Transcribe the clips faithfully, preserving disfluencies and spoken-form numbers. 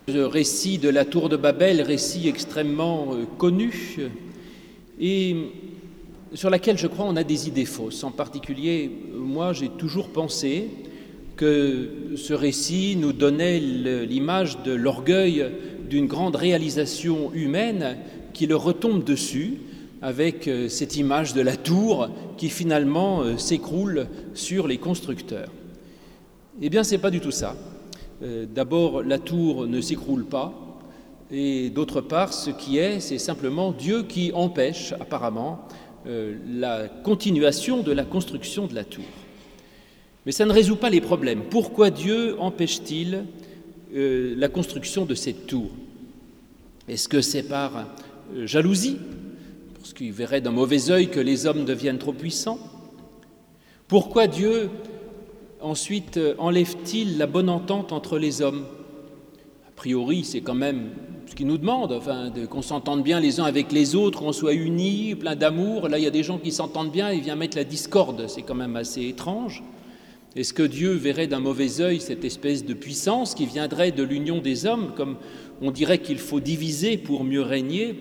Le récit de la tour de Babel, récit extrêmement euh, connu et sur laquelle je crois on a des idées fausses. En particulier, moi j'ai toujours pensé que ce récit nous donnait l'image de l'orgueil d'une grande réalisation humaine qui le retombe dessus avec cette image de la tour qui finalement euh, s'écroule sur les constructeurs. Eh bien, ce n'est pas du tout ça. Euh, d'abord, la tour ne s'écroule pas, et d'autre part, ce qui est, c'est simplement Dieu qui empêche apparemment euh, la continuation de la construction de la tour. Mais ça ne résout pas les problèmes. Pourquoi Dieu empêche-t-il euh, la construction de cette tour? Est-ce que c'est par euh, jalousie, parce qu'il verrait d'un mauvais œil que les hommes deviennent trop puissants? Pourquoi Dieu ensuite enlève-t-il la bonne entente entre les hommes? A priori, c'est quand même ce qu'il nous demande, enfin, de, qu'on s'entende bien les uns avec les autres, qu'on soit unis, plein d'amour. Là, il y a des gens qui s'entendent bien et il vient mettre la discorde, c'est quand même assez étrange. Est-ce que Dieu verrait d'un mauvais œil cette espèce de puissance qui viendrait de l'union des hommes, comme on dirait qu'il faut diviser pour mieux régner,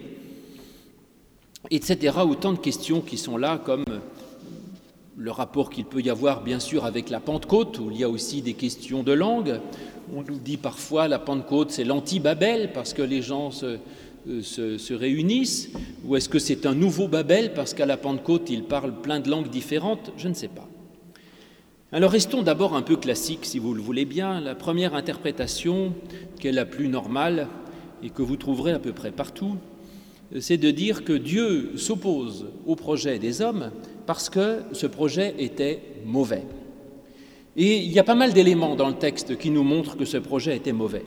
et cetera. Autant de questions qui sont là, comme le rapport qu'il peut y avoir bien sûr avec la Pentecôte, où il y a aussi des questions de langue. On nous dit parfois la Pentecôte c'est l'anti-Babel parce que les gens se, se, se réunissent, ou est-ce que c'est un nouveau Babel parce qu'à la Pentecôte ils parlent plein de langues différentes? Je ne sais pas. Alors restons d'abord un peu classiques si vous le voulez bien. La première interprétation, qui est la plus normale et que vous trouverez à peu près partout, c'est de dire que Dieu s'oppose au projet des hommes parce que ce projet était mauvais. Et il y a pas mal d'éléments dans le texte qui nous montrent que ce projet était mauvais.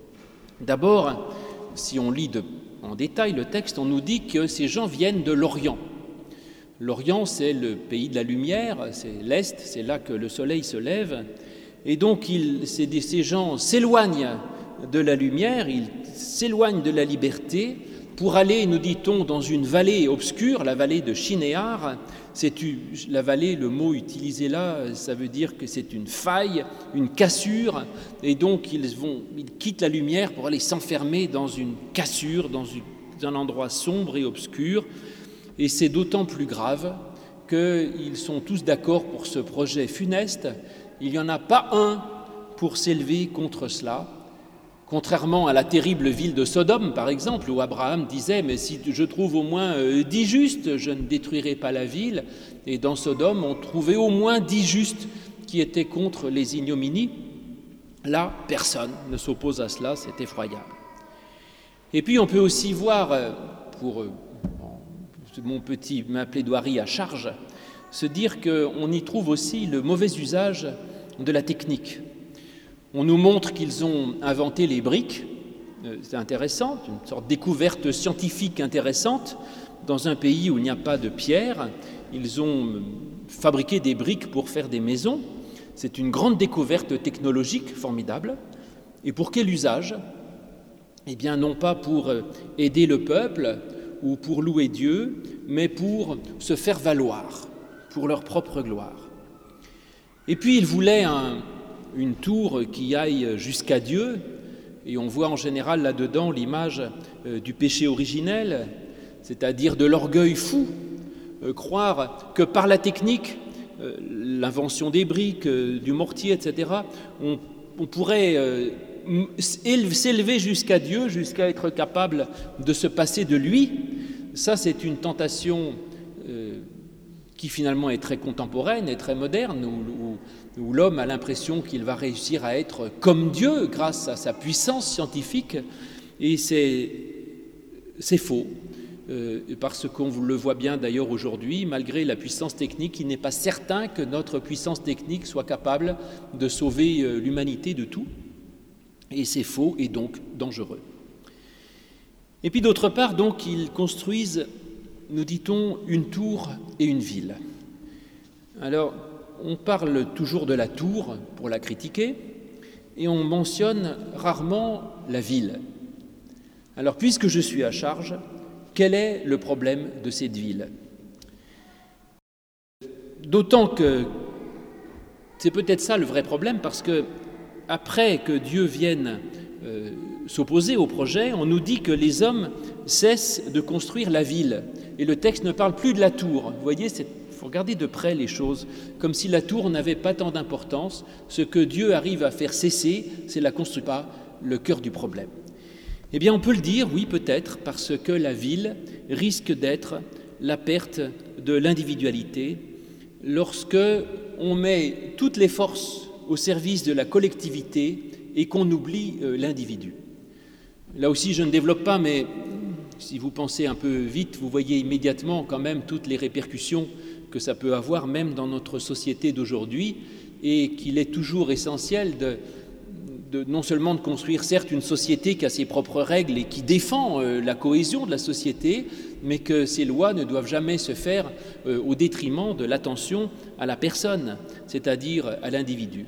D'abord, si on lit de, en détail le texte, on nous dit que ces gens viennent de l'Orient. L'Orient, c'est le pays de la lumière, c'est l'Est, c'est là que le soleil se lève. Et donc, il, ces, ces gens s'éloignent de la lumière, ils s'éloignent de la liberté, pour aller, nous dit-on, dans une vallée obscure, la vallée de Shinéar. C'est la vallée, le mot utilisé là, ça veut dire que c'est une faille, une cassure, et donc ils, vont, ils quittent la lumière pour aller s'enfermer dans une cassure, dans, une, dans un endroit sombre et obscur. Et c'est d'autant plus grave qu'ils sont tous d'accord pour ce projet funeste. Il n'y en a pas un pour s'élever contre cela. Contrairement à la terrible ville de Sodome, par exemple, où Abraham disait « Mais si je trouve au moins euh, dix justes, je ne détruirai pas la ville ». Et dans Sodome, on trouvait au moins dix justes qui étaient contre les ignominies. Là, personne ne s'oppose à cela, c'est effroyable. Et puis on peut aussi voir, euh, pour euh, mon petit, ma plaidoirie à charge, se dire qu'on y trouve aussi le mauvais usage de la technique. On nous montre qu'ils ont inventé les briques, c'est intéressant, une sorte de découverte scientifique intéressante. Dans un pays où il n'y a pas de pierre, ils ont fabriqué des briques pour faire des maisons. C'est une grande découverte technologique formidable. Et pour quel usage? Eh bien, non pas pour aider le peuple ou pour louer Dieu, mais pour se faire valoir, pour leur propre gloire. Et puis, ils voulaient un... une tour qui aille jusqu'à Dieu, et on voit en général là-dedans l'image euh, du péché originel, c'est-à-dire de l'orgueil fou, euh, croire que par la technique, euh, l'invention des briques, euh, du mortier, et cetera, on, on pourrait euh, s'élever jusqu'à Dieu, jusqu'à être capable de se passer de lui. Ça, c'est une tentation euh, qui finalement est très contemporaine et très moderne, où, où, où l'homme a l'impression qu'il va réussir à être comme Dieu grâce à sa puissance scientifique, et c'est, c'est faux, euh, parce qu'on le voit bien d'ailleurs aujourd'hui, malgré la puissance technique, il n'est pas certain que notre puissance technique soit capable de sauver euh, l'humanité de tout, et c'est faux et donc dangereux. Et puis d'autre part, donc, ils construisent, nous dit-on, une tour et une ville. Alors, on parle toujours de la tour pour la critiquer et on mentionne rarement la ville. Alors, puisque je suis à charge, quel est le problème de cette ville? D'autant que c'est peut-être ça le vrai problème, parce que après que Dieu vienne euh, s'opposer au projet, on nous dit que les hommes cessent de construire la ville. Et le texte ne parle plus de la tour. Vous voyez, il faut regarder de près les choses, comme si la tour n'avait pas tant d'importance. Ce que Dieu arrive à faire cesser, c'est la construction, pas le cœur du problème. Eh bien, on peut le dire, oui, peut-être, parce que la ville risque d'être la perte de l'individualité lorsque on met toutes les forces au service de la collectivité et qu'on oublie euh, l'individu. Là aussi, je ne développe pas, mais si vous pensez un peu vite, vous voyez immédiatement quand même toutes les répercussions que ça peut avoir, même dans notre société d'aujourd'hui, et qu'il est toujours essentiel de, de non seulement de construire, certes, une société qui a ses propres règles et qui défend euh, la cohésion de la société, mais que ces lois ne doivent jamais se faire euh, au détriment de l'attention à la personne, c'est-à-dire à l'individu.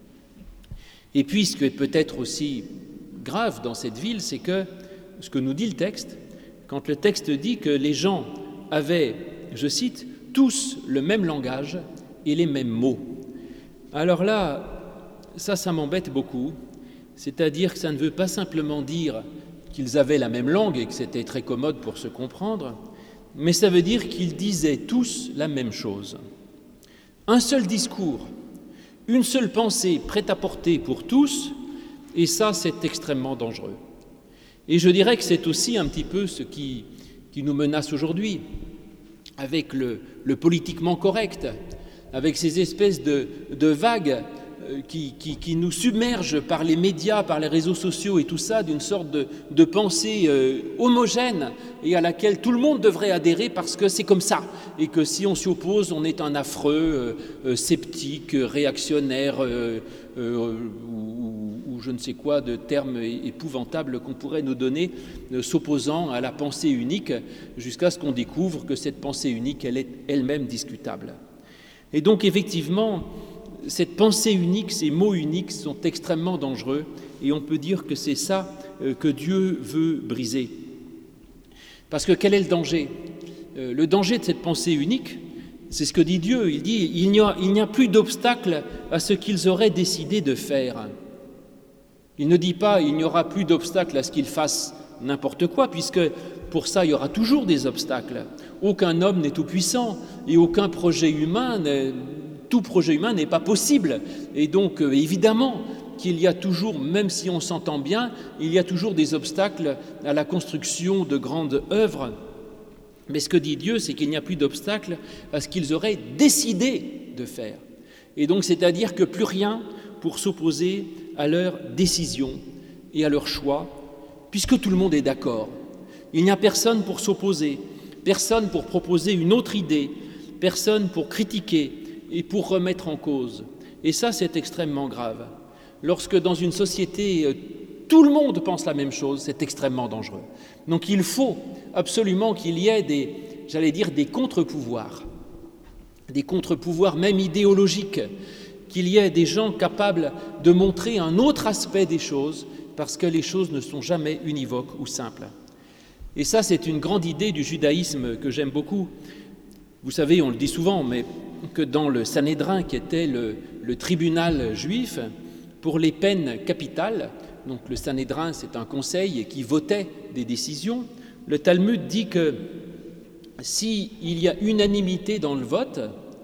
Et puis, ce qui est peut-être aussi grave dans cette ville, c'est que ce que nous dit le texte, quand le texte dit que les gens avaient, je cite, tous le même langage et les mêmes mots. Alors là, ça, ça m'embête beaucoup, c'est-à-dire que ça ne veut pas simplement dire qu'ils avaient la même langue et que c'était très commode pour se comprendre, mais ça veut dire qu'ils disaient tous la même chose. Un seul discours, une seule pensée prête à porter pour tous, et ça, c'est extrêmement dangereux. Et je dirais que c'est aussi un petit peu ce qui, qui nous menace aujourd'hui, avec le, le politiquement correct, avec ces espèces de, de vagues Qui, qui, qui nous submerge par les médias, par les réseaux sociaux et tout ça, d'une sorte de, de pensée euh, homogène et à laquelle tout le monde devrait adhérer parce que c'est comme ça et que si on s'y oppose, on est un affreux, euh, euh, sceptique, réactionnaire euh, euh, ou, ou je ne sais quoi de termes épouvantables qu'on pourrait nous donner euh, s'opposant à la pensée unique jusqu'à ce qu'on découvre que cette pensée unique, elle est elle-même discutable. Et donc effectivement, cette pensée unique, ces mots uniques sont extrêmement dangereux et on peut dire que c'est ça que Dieu veut briser. Parce que quel est le danger ? Le danger de cette pensée unique, c'est ce que dit Dieu. Il dit il n'y a, il n'y a plus d'obstacle à ce qu'ils auraient décidé de faire. Il ne dit pas il n'y aura plus d'obstacle à ce qu'ils fassent n'importe quoi, puisque pour ça il y aura toujours des obstacles. Aucun homme n'est tout-puissant et aucun projet humain n'est Tout projet humain n'est pas possible. Et donc, euh, évidemment, qu'il y a toujours, même si on s'entend bien, il y a toujours des obstacles à la construction de grandes œuvres. Mais ce que dit Dieu, c'est qu'il n'y a plus d'obstacles à ce qu'ils auraient décidé de faire. Et donc, c'est-à-dire que plus rien pour s'opposer à leur décision et à leur choix, puisque tout le monde est d'accord. Il n'y a personne pour s'opposer, personne pour proposer une autre idée, personne pour critiquer et pour remettre en cause. Et ça, c'est extrêmement grave. Lorsque dans une société, tout le monde pense la même chose, c'est extrêmement dangereux. Donc il faut absolument qu'il y ait des, j'allais dire, des contre-pouvoirs, des contre-pouvoirs même idéologiques, qu'il y ait des gens capables de montrer un autre aspect des choses, parce que les choses ne sont jamais univoques ou simples. Et ça, c'est une grande idée du judaïsme que j'aime beaucoup. Vous savez, on le dit souvent, mais que dans le Sanhédrin, qui était le, le tribunal juif, pour les peines capitales, donc le Sanhédrin, c'est un conseil qui votait des décisions, le Talmud dit que s'il y a unanimité dans le vote,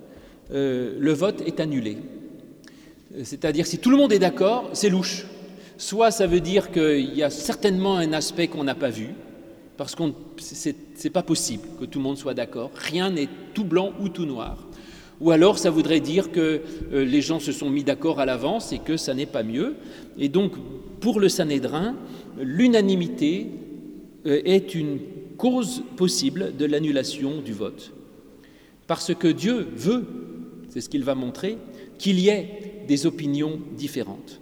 euh, le vote est annulé. C'est-à-dire, si tout le monde est d'accord, c'est louche. Soit ça veut dire qu'il y a certainement un aspect qu'on n'a pas vu, parce que ce n'est pas possible que tout le monde soit d'accord, rien n'est tout blanc ou tout noir. Ou alors ça voudrait dire que euh, les gens se sont mis d'accord à l'avance et que ça n'est pas mieux. Et donc, pour le Sanhédrin, l'unanimité euh, est une cause possible de l'annulation du vote. Parce que Dieu veut, c'est ce qu'il va montrer, qu'il y ait des opinions différentes.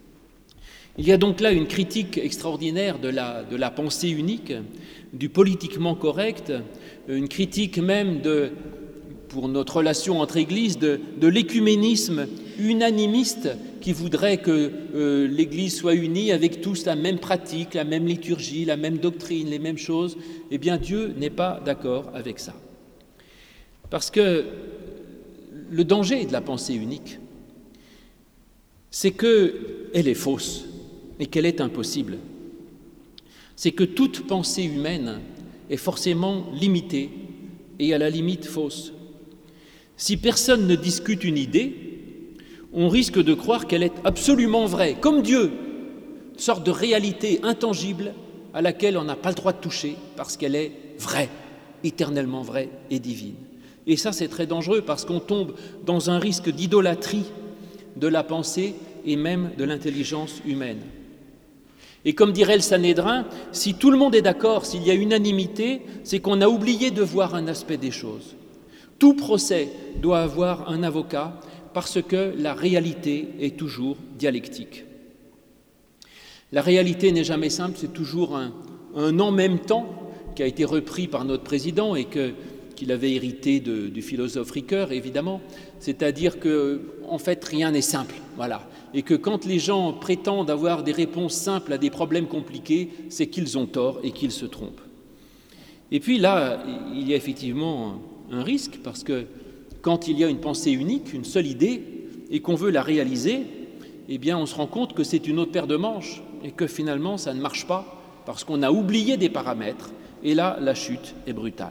Il y a donc là une critique extraordinaire de la, de la pensée unique, du politiquement correct, une critique même de, pour notre relation entre Églises, de, de l'écuménisme unanimiste qui voudrait que euh, l'Église soit unie avec tous la même pratique, la même liturgie, la même doctrine, les mêmes choses. Eh bien, Dieu n'est pas d'accord avec ça. Parce que le danger de la pensée unique, c'est qu'elle est fausse. et qu'elle est impossible, c'est que toute pensée humaine est forcément limitée et à la limite fausse. Si personne ne discute une idée, on risque de croire qu'elle est absolument vraie, comme Dieu, une sorte de réalité intangible à laquelle on n'a pas le droit de toucher parce qu'elle est vraie, éternellement vraie et divine. Et ça, c'est très dangereux parce qu'on tombe dans un risque d'idolâtrie de la pensée et même de l'intelligence humaine. Et comme dirait le Sanhédrin, si tout le monde est d'accord, s'il y a unanimité, c'est qu'on a oublié de voir un aspect des choses. Tout procès doit avoir un avocat parce que la réalité est toujours dialectique. La réalité n'est jamais simple, c'est toujours un, un en même temps qui a été repris par notre président et que, qu'il avait hérité de, du philosophe Ricoeur, évidemment, c'est-à-dire que, en fait, rien n'est simple, voilà. Et que quand les gens prétendent avoir des réponses simples à des problèmes compliqués, c'est qu'ils ont tort et qu'ils se trompent. Et puis là, il y a effectivement un risque, parce que quand il y a une pensée unique, une seule idée, et qu'on veut la réaliser, eh bien on se rend compte que c'est une autre paire de manches, et que finalement ça ne marche pas, parce qu'on a oublié des paramètres, et là la chute est brutale.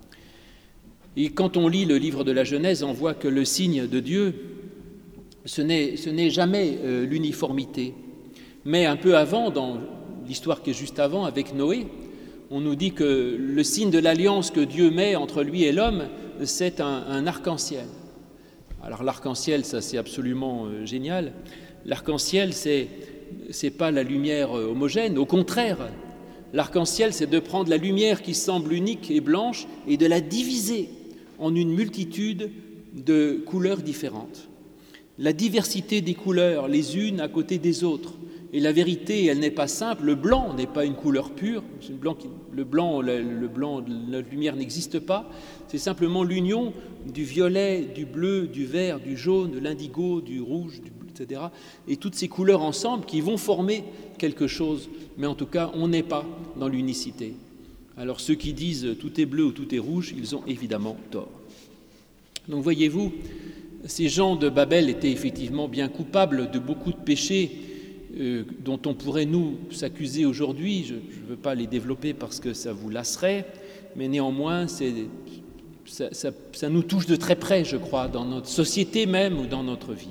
Et quand on lit le livre de la Genèse, on voit que le signe de Dieu, ce n'est, ce n'est jamais euh, l'uniformité. Mais un peu avant, dans l'histoire qui est juste avant, avec Noé, on nous dit que le signe de l'alliance que Dieu met entre lui et l'homme, c'est un, un arc-en-ciel. Alors l'arc-en-ciel, ça c'est absolument euh, génial. L'arc-en-ciel, c'est, c'est pas la lumière homogène, au contraire. L'arc-en-ciel, c'est de prendre la lumière qui semble unique et blanche et de la diviser en une multitude de couleurs différentes. La diversité des couleurs, les unes à côté des autres. Et la vérité, elle n'est pas simple. Le blanc n'est pas une couleur pure. Le blanc, le blanc, le, le blanc la lumière n'existe pas. C'est simplement l'union du violet, du bleu, du vert, du jaune, de l'indigo, du rouge, du bleu, et cetera. Et toutes ces couleurs ensemble qui vont former quelque chose. Mais en tout cas, on n'est pas dans l'unicité. Alors ceux qui disent tout est bleu ou tout est rouge, ils ont évidemment tort. Donc voyez-vous, ces gens de Babel étaient effectivement bien coupables de beaucoup de péchés euh, dont on pourrait nous s'accuser aujourd'hui. Je ne veux pas les développer parce que ça vous lasserait, mais néanmoins, c'est, ça, ça, ça nous touche de très près, je crois, dans notre société même ou dans notre vie.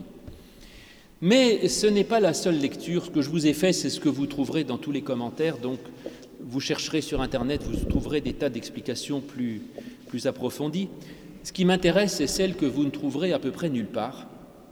Mais ce n'est pas la seule lecture. Ce que je vous ai fait, c'est ce que vous trouverez dans tous les commentaires. Donc, vous chercherez sur Internet, vous trouverez des tas d'explications plus, plus approfondies. Ce qui m'intéresse, c'est celle que vous ne trouverez à peu près nulle part.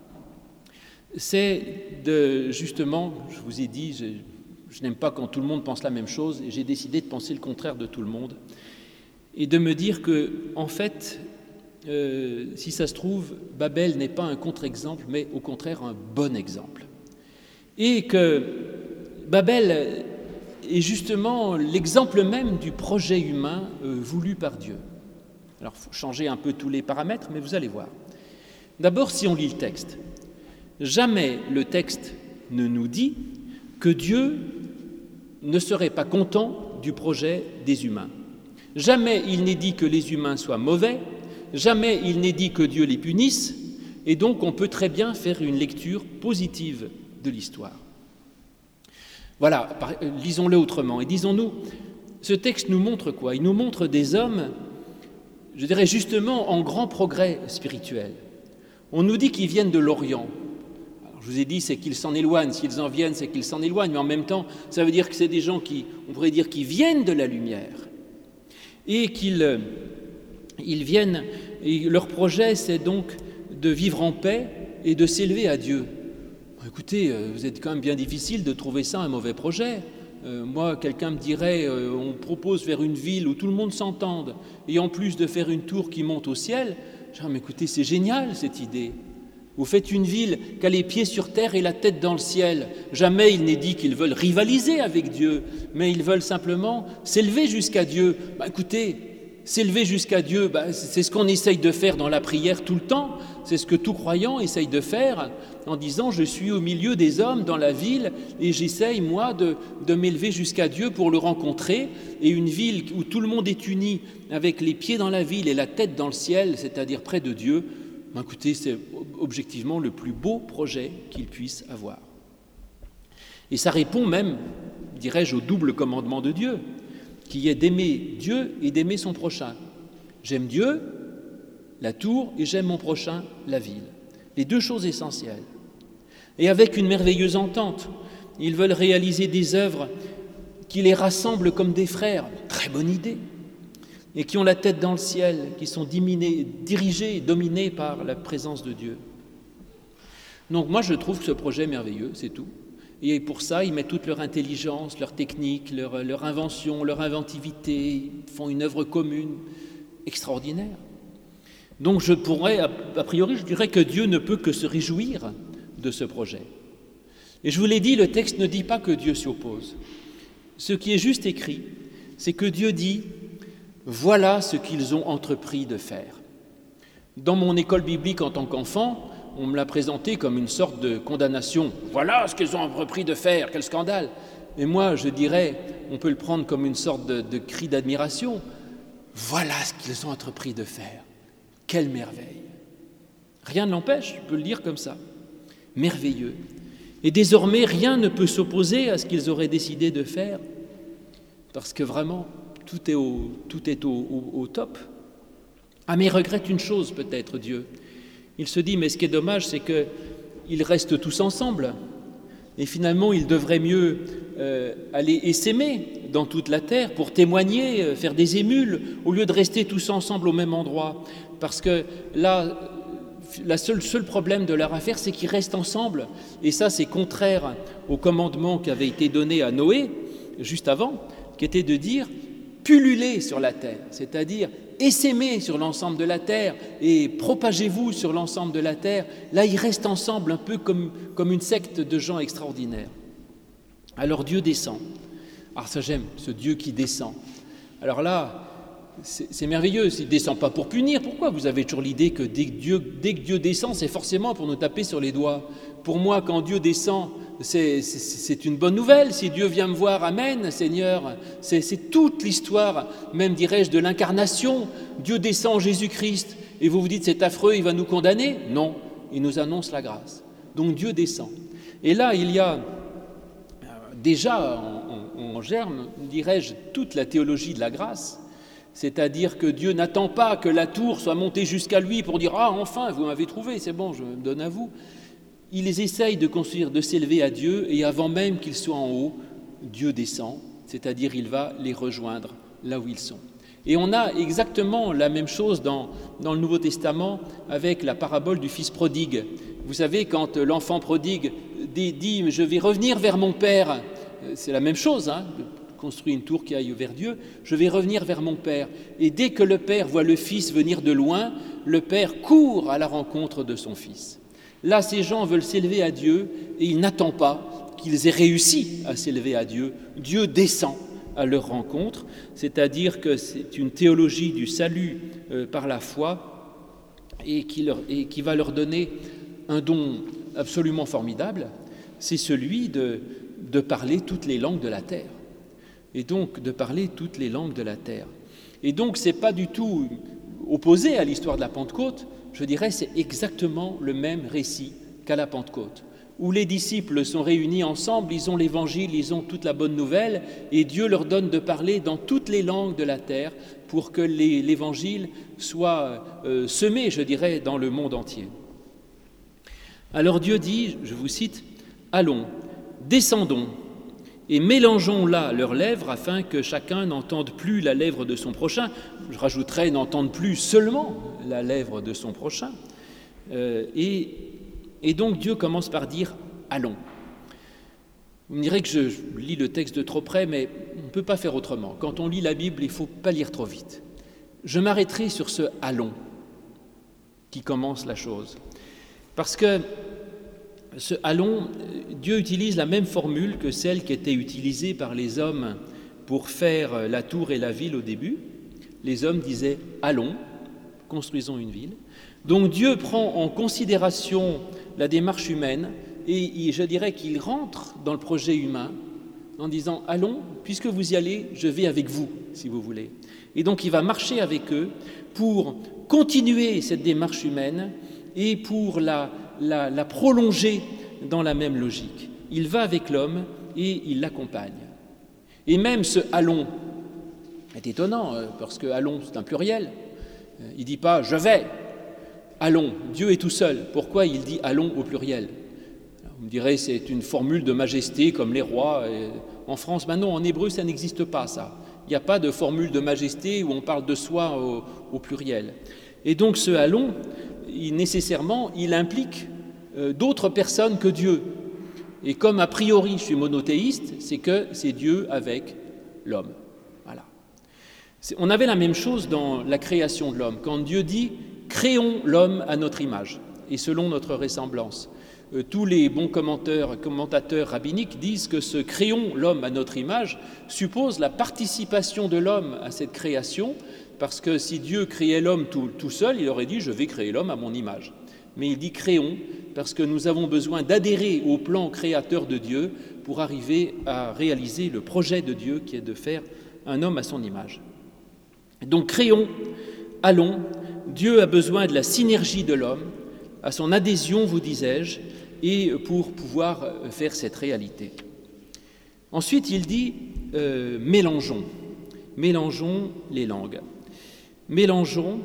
C'est de, justement, je vous ai dit, je, je n'aime pas quand tout le monde pense la même chose, et j'ai décidé de penser le contraire de tout le monde, et de me dire que, en fait, euh, si ça se trouve, Babel n'est pas un contre-exemple, mais au contraire un bon exemple. Et que Babel est justement l'exemple même du projet humain euh, voulu par Dieu. Alors, il faut changer un peu tous les paramètres, mais vous allez voir. D'abord, si on lit le texte, jamais le texte ne nous dit que Dieu ne serait pas content du projet des humains. Jamais il n'est dit que les humains soient mauvais, jamais il n'est dit que Dieu les punisse, et donc on peut très bien faire une lecture positive de l'histoire. Voilà, lisons-le autrement, et disons-nous, ce texte nous montre quoi ? Il nous montre des hommes, je dirais justement, en grand progrès spirituel. On nous dit qu'ils viennent de l'Orient. Alors, je vous ai dit, c'est qu'ils s'en éloignent. S'ils en viennent, c'est qu'ils s'en éloignent. Mais en même temps, ça veut dire que c'est des gens qui, on pourrait dire, qui viennent de la lumière. Et qu'ils ils viennent, et leur projet, c'est donc de vivre en paix et de s'élever à Dieu. Écoutez, vous êtes quand même bien difficile de trouver ça un mauvais projet. Euh, moi, quelqu'un me dirait, euh, on propose faire une ville où tout le monde s'entende, et en plus de faire une tour qui monte au ciel, je dis, mais écoutez, c'est génial cette idée. Vous faites une ville qui a les pieds sur terre et la tête dans le ciel. Jamais il n'est dit qu'ils veulent rivaliser avec Dieu, mais ils veulent simplement s'élever jusqu'à Dieu. Bah, écoutez, s'élever jusqu'à Dieu, bah, c'est ce qu'on essaye de faire dans la prière tout le temps. C'est ce que tout croyant essaye de faire en disant « je suis au milieu des hommes dans la ville et j'essaye, moi, de, de m'élever jusqu'à Dieu pour le rencontrer. » Et une ville où tout le monde est uni, avec les pieds dans la ville et la tête dans le ciel, c'est-à-dire près de Dieu, bah, écoutez, c'est objectivement le plus beau projet qu'il puisse avoir. Et ça répond même, dirais-je, au double commandement de Dieu, qui est d'aimer Dieu et d'aimer son prochain. J'aime Dieu, la tour, et j'aime mon prochain, la ville. Les deux choses essentielles. Et avec une merveilleuse entente, ils veulent réaliser des œuvres qui les rassemblent comme des frères, très bonne idée, et qui ont la tête dans le ciel, qui sont diminués, dirigés, dominés par la présence de Dieu. Donc moi je trouve que ce projet est merveilleux, c'est tout. Et pour ça, ils mettent toute leur intelligence, leur technique, leur, leur invention, leur inventivité, ils font une œuvre commune extraordinaire. Donc je pourrais, a priori, je dirais que Dieu ne peut que se réjouir de ce projet. Et je vous l'ai dit, le texte ne dit pas que Dieu s'y oppose. Ce qui est juste écrit, c'est que Dieu dit « Voilà ce qu'ils ont entrepris de faire ». Dans mon école biblique en tant qu'enfant, on me l'a présenté comme une sorte de condamnation. « Voilà ce qu'ils ont entrepris de faire, quel scandale !» Et moi, je dirais, on peut le prendre comme une sorte de, de cri d'admiration. « Voilà ce qu'ils ont entrepris de faire, quelle merveille !» Rien ne l'empêche, je peux le dire comme ça. Merveilleux. Et désormais, rien ne peut s'opposer à ce qu'ils auraient décidé de faire, parce que vraiment, tout est au, tout est au, au, au top. Ah, mais il regrette une chose peut-être, Dieu. Il se dit, mais ce qui est dommage, c'est qu'ils restent tous ensemble, et finalement, ils devraient mieux euh, aller essaimer dans toute la terre pour témoigner, euh, faire des émules, au lieu de rester tous ensemble au même endroit. Parce que là, le seul, seul problème de leur affaire, c'est qu'ils restent ensemble. Et ça, c'est contraire au commandement qui avait été donné à Noé, juste avant, qui était de dire « pullulez sur la terre », c'est-à-dire « essaimez sur l'ensemble de la terre et propagez-vous sur l'ensemble de la terre ». Là, ils restent ensemble un peu comme, comme une secte de gens extraordinaires. Alors Dieu descend. Alors ça, j'aime, ce Dieu qui descend. Alors là, C'est, c'est merveilleux, il ne descend pas pour punir. Pourquoi vous avez toujours l'idée que dès que, Dieu, dès que Dieu descend, c'est forcément pour nous taper sur les doigts? Pour moi, quand Dieu descend, c'est, c'est, c'est une bonne nouvelle. Si Dieu vient me voir, amen, Seigneur. C'est, c'est toute l'histoire, même dirais-je, de l'incarnation. Dieu descend en Jésus-Christ et vous vous dites c'est affreux, il va nous condamner? Non, il nous annonce la grâce. Donc Dieu descend. Et là, il y a déjà en, en, en germe, dirais-je, toute la théologie de la grâce. C'est-à-dire que Dieu n'attend pas que la tour soit montée jusqu'à lui pour dire « Ah, enfin, vous m'avez trouvé, c'est bon, je me donne à vous ». Il essaye de construire, de s'élever à Dieu, et avant même qu'ils soient en haut, Dieu descend, c'est-à-dire il va les rejoindre là où ils sont. Et on a exactement la même chose dans, dans le Nouveau Testament avec la parabole du fils prodigue. Vous savez, quand l'enfant prodigue dit, dit « Je vais revenir vers mon Père », c'est la même chose, hein, construit une tour qui aille vers Dieu, je vais revenir vers mon Père. Et dès que le Père voit le Fils venir de loin, le Père court à la rencontre de son Fils. Là, ces gens veulent s'élever à Dieu et il n'attend pas qu'ils aient réussi à s'élever à Dieu. Dieu descend à leur rencontre, c'est-à-dire que c'est une théologie du salut euh, par la foi et qui, leur, et qui va leur donner un don absolument formidable, c'est celui de, de parler toutes les langues de la terre. Et donc de parler toutes les langues de la terre. Et donc ce n'est pas du tout opposé à l'histoire de la Pentecôte, je dirais c'est exactement le même récit qu'à la Pentecôte, où les disciples sont réunis ensemble, ils ont l'évangile, ils ont toute la bonne nouvelle, et Dieu leur donne de parler dans toutes les langues de la terre pour que les, l'évangile soit euh, semé, je dirais, dans le monde entier. Alors Dieu dit, je vous cite, « Allons, descendons, et mélangeons là leurs lèvres afin que chacun n'entende plus la lèvre de son prochain. » Je rajouterais n'entende plus seulement la lèvre de son prochain. Euh, et, et donc Dieu commence par dire « allons ». Vous me direz que je, je lis le texte de trop près, mais on ne peut pas faire autrement. Quand on lit la Bible, il ne faut pas lire trop vite. Je m'arrêterai sur ce « allons » qui commence la chose. Parce que ce « allons », Dieu utilise la même formule que celle qui était utilisée par les hommes pour faire la tour et la ville au début. Les hommes disaient « allons, construisons une ville ». Donc Dieu prend en considération la démarche humaine et je dirais qu'il rentre dans le projet humain en disant « allons, puisque vous y allez, je vais avec vous, si vous voulez ». Et donc il va marcher avec eux pour continuer cette démarche humaine et pour la, la, la prolonger dans la même logique. il va avec l'homme et il l'accompagne. Et même ce « allons » est étonnant, parce que « allons » c'est un pluriel. Il ne dit pas « je vais ». Allons, Dieu est tout seul. Pourquoi il dit allons au pluriel? Vous me direz, c'est une formule de majesté comme les rois. En France, ben non, en hébreu, ça n'existe pas, ça. Il n'y a pas de formule de majesté où on parle de soi au, au pluriel. Et donc ce allons, il, nécessairement, il implique euh, d'autres personnes que Dieu. Et comme a priori je suis monothéiste, c'est que c'est Dieu avec l'homme. Voilà. C'est, on avait la même chose dans la création de l'homme. Quand Dieu dit « créons l'homme à notre image et selon notre ressemblance ». Euh, tous les bons commentateurs, commentateurs rabbiniques disent que ce « créons l'homme à notre image » suppose la participation de l'homme à cette création, parce que si Dieu créait l'homme tout, tout seul, il aurait dit « je vais créer l'homme à mon image ». Mais il dit « créons » parce que nous avons besoin d'adhérer au plan créateur de Dieu pour arriver à réaliser le projet de Dieu qui est de faire un homme à son image. Donc créons, allons, Dieu a besoin de la synergie de l'homme, à son adhésion, vous disais-je, et pour pouvoir faire cette réalité. Ensuite, il dit euh, mélangeons, mélangeons les langues. Mélangeons,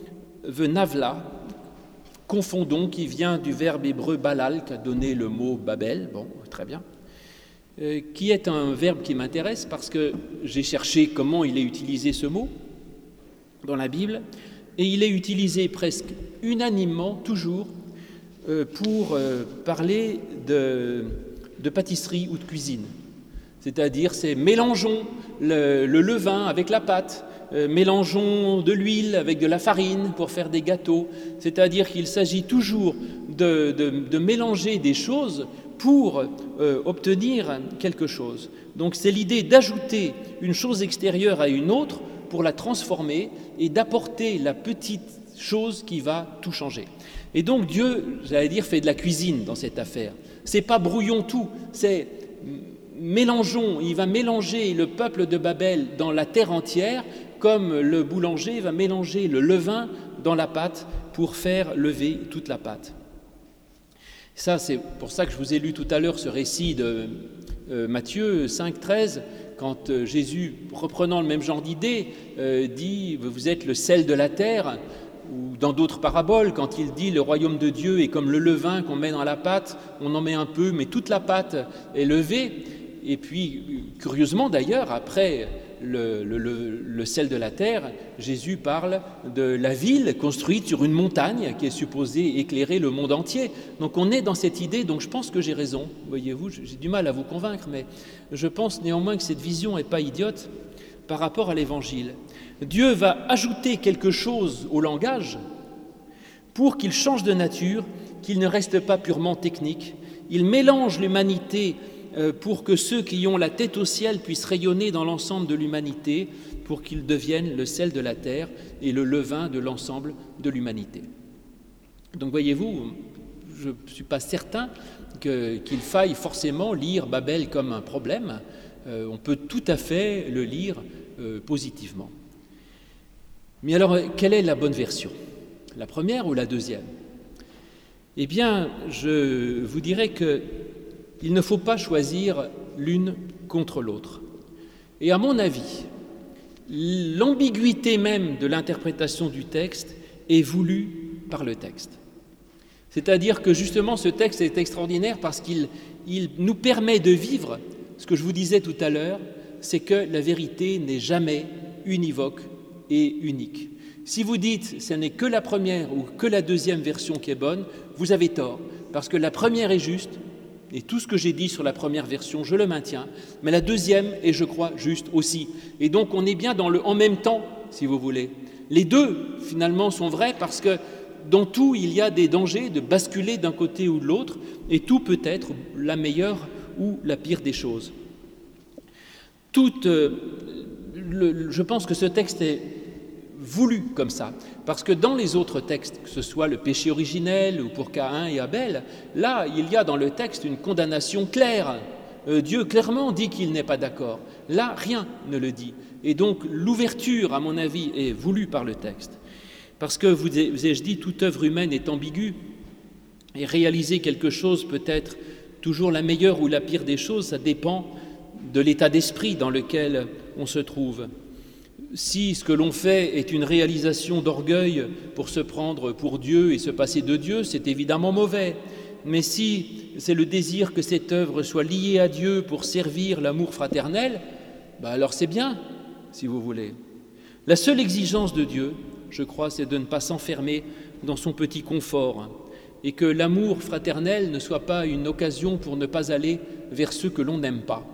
venavla, confondons, qui vient du verbe hébreu balal, qui a donné le mot Babel, bon, très bien, euh, qui est un verbe qui m'intéresse parce que j'ai cherché comment il est utilisé ce mot dans la Bible, et il est utilisé presque unanimement, toujours, euh, pour euh, parler de, de pâtisserie ou de cuisine. C'est-à-dire, c'est mélangeons le, le levain avec la pâte, euh, mélangeons de l'huile avec de la farine pour faire des gâteaux. C'est-à-dire qu'il s'agit toujours de, de, de mélanger des choses pour euh, obtenir quelque chose. Donc c'est l'idée d'ajouter une chose extérieure à une autre pour la transformer et d'apporter la petite chose qui va tout changer. Et donc Dieu, j'allais dire, fait de la cuisine dans cette affaire. C'est pas brouillons tout, c'est mélangeons, il va mélanger le peuple de Babel dans la terre entière, comme le boulanger va mélanger le levain dans la pâte pour faire lever toute la pâte. Ça, c'est pour ça que je vous ai lu tout à l'heure ce récit de euh, Matthieu cinq, treize, quand euh, Jésus, reprenant le même genre d'idée, euh, dit « vous êtes le sel de la terre », ou dans d'autres paraboles, quand il dit « le royaume de Dieu est comme le levain qu'on met dans la pâte, on en met un peu, mais toute la pâte est levée ». Et puis, curieusement d'ailleurs, après le, le, le, le sel de la terre, Jésus parle de la ville construite sur une montagne qui est supposée éclairer le monde entier. Donc on est dans cette idée, donc je pense que j'ai raison, voyez-vous, j'ai du mal à vous convaincre, mais je pense néanmoins que cette vision n'est pas idiote par rapport à l'Évangile. Dieu va ajouter quelque chose au langage pour qu'il change de nature, qu'il ne reste pas purement technique. Il mélange l'humanité pour que ceux qui ont la tête au ciel puissent rayonner dans l'ensemble de l'humanité, pour qu'ils deviennent le sel de la terre et le levain de l'ensemble de l'humanité. Donc voyez-vous, je ne suis pas certain que, qu'il faille forcément lire Babel comme un problème. Euh, on peut tout à fait le lire euh, positivement. Mais alors, quelle est la bonne version? La première ou la deuxième? Eh bien, je vous dirais que il ne faut pas choisir l'une contre l'autre. Et à mon avis, l'ambiguïté même de l'interprétation du texte est voulue par le texte. C'est-à-dire que justement ce texte est extraordinaire parce qu'il il nous permet de vivre ce que je vous disais tout à l'heure, c'est que la vérité n'est jamais univoque et unique. Si vous dites ce n'est que la première ou que la deuxième version qui est bonne, vous avez tort, parce que la première est juste, et tout ce que j'ai dit sur la première version, je le maintiens, mais la deuxième est, je crois, juste aussi. Et donc on est bien dans le « en même temps », si vous voulez. Les deux, finalement, sont vrais parce que dans tout, il y a des dangers de basculer d'un côté ou de l'autre, et tout peut être la meilleure ou la pire des choses. Tout, euh, le, je pense que ce texte est voulu comme ça, parce que dans les autres textes, que ce soit le péché originel ou pour Caïn et Abel, là, il y a dans le texte une condamnation claire. Euh, Dieu clairement dit qu'il n'est pas d'accord. Là, rien ne le dit. Et donc, l'ouverture, à mon avis, est voulue par le texte. Parce que, vous ai-je dit, toute œuvre humaine est ambiguë, et réaliser quelque chose peut être toujours la meilleure ou la pire des choses, ça dépend de l'état d'esprit dans lequel on se trouve. Si ce que l'on fait est une réalisation d'orgueil pour se prendre pour Dieu et se passer de Dieu, c'est évidemment mauvais. Mais si c'est le désir que cette œuvre soit liée à Dieu pour servir l'amour fraternel, ben alors c'est bien, si vous voulez. La seule exigence de Dieu, je crois, c'est de ne pas s'enfermer dans son petit confort et que l'amour fraternel ne soit pas une occasion pour ne pas aller vers ceux que l'on n'aime pas.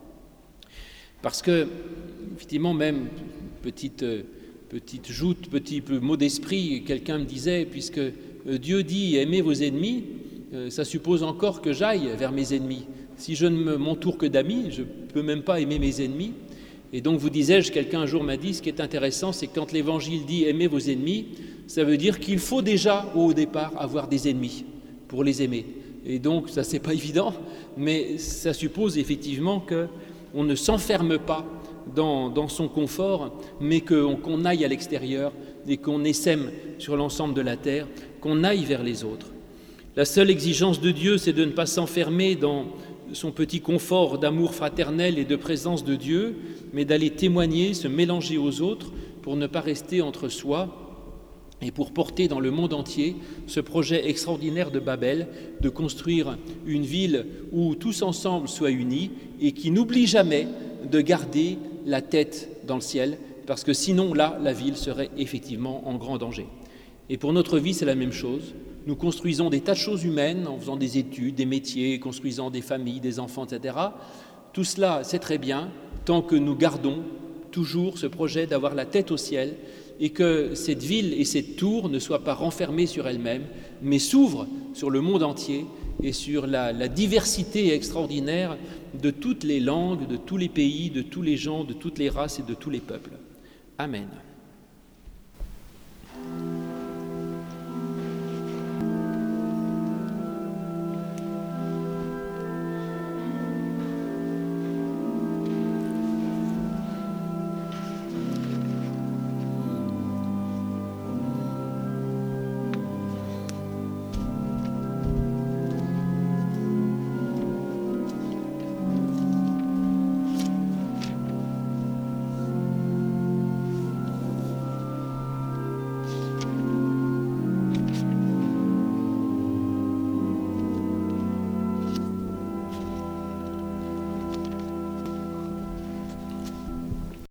Parce que, effectivement, même, petite, petite joute, petit mot d'esprit, quelqu'un me disait, puisque Dieu dit « aimez vos ennemis », ça suppose encore que j'aille vers mes ennemis. Si je ne m'entoure que d'amis, je ne peux même pas aimer mes ennemis. Et donc, vous disais-je, quelqu'un un jour m'a dit, ce qui est intéressant, c'est que quand l'Évangile dit « aimez vos ennemis », ça veut dire qu'il faut déjà, au départ, avoir des ennemis pour les aimer. Et donc, ça, c'est pas évident, mais ça suppose effectivement qu'on ne s'enferme pas dans, dans son confort, mais qu'on, qu'on aille à l'extérieur et qu'on essaime sur l'ensemble de la terre, qu'on aille vers les autres. La seule exigence de Dieu, c'est de ne pas s'enfermer dans son petit confort d'amour fraternel et de présence de Dieu, mais d'aller témoigner, se mélanger aux autres pour ne pas rester entre soi et pour porter dans le monde entier ce projet extraordinaire de Babel, de construire une ville où tous ensemble soient unis et qui n'oublie jamais de garder la tête dans le ciel, parce que sinon là, la ville serait effectivement en grand danger. Et pour notre vie, c'est la même chose. Nous construisons des tas de choses humaines en faisant des études, des métiers, construisant des familles, des enfants, et cetera. Tout cela, c'est très bien, tant que nous gardons toujours ce projet d'avoir la tête au ciel et que cette ville et cette tour ne soient pas renfermées sur elles-mêmes, mais s'ouvrent sur le monde entier et sur la, la diversité extraordinaire de toutes les langues, de tous les pays, de tous les gens, de toutes les races et de tous les peuples. Amen.